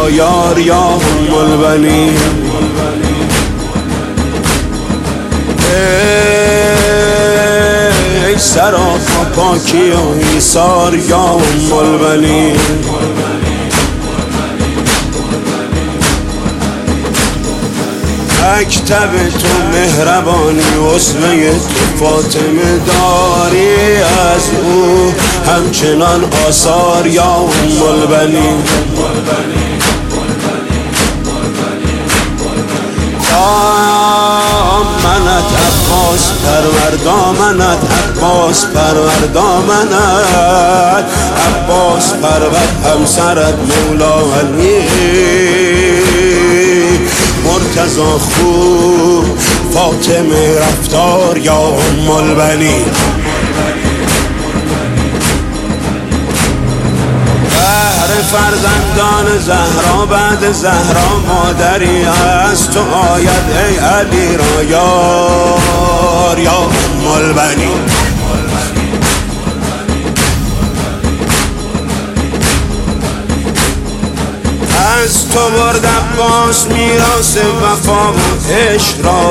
را یار یا ام البنین. ای سراپا پاکی و ایثار یا ام البنین. مکتب تو مهربانی اسوه تو فاطمه داری، از او همچنان آثار یا ام البنین. دامنت عباس پرور، دامنت عباس پرور، دامنت عباس پرور، همسرت مولا علی مرتضی خوب فاطمه رفتار یا ام البنین. بهر فرزندان زهرا بعد زهرا مادری از تو آید ای علی را یار یا ام البنین. از تو برد عباس میراث وفا و عشق را،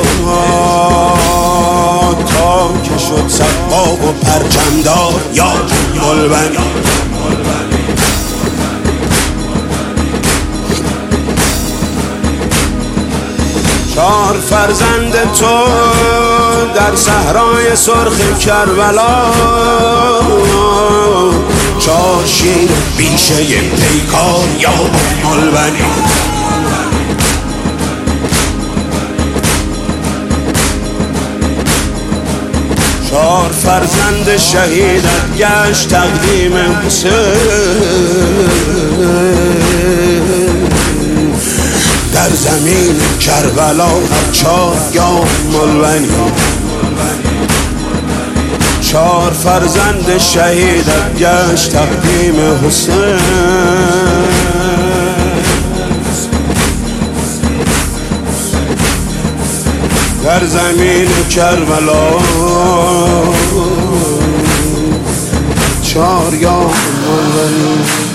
تا که شد سقا و پرچمدار یا ام البنین. چار فرزند تو در صحرای سرخ کربلا، چار شیر بیشه پیکار یا ام البنین. چار فرزند شهیدت گشت تقدیم حسین، در زمین کربلا چار یا ام البنین. چار فرزند شهیدت گشت تقدیم حسین، در زمین کربلا چار یا ام البنین.